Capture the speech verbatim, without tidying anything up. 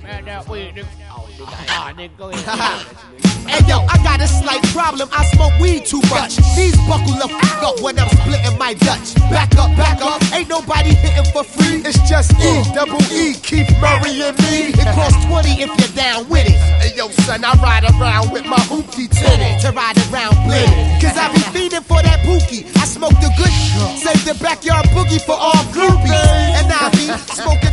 And that weed, nigga. Ah, nigga, go ahead. Hey yo, I got a slight problem. I smoke weed too much. These buckle the f up when I'm splitting my Dutch. Back up, back up. Ain't nobody hitting for free. It's just E, double E, Keith Murray and me. It costs twenty if you're down with it. Hey yo, son, I ride around with my hoopty tinted to ride around blended. Cause I be feeding for that pookie. I smoke the good, save the backyard boogie for all groupies. And I be smoking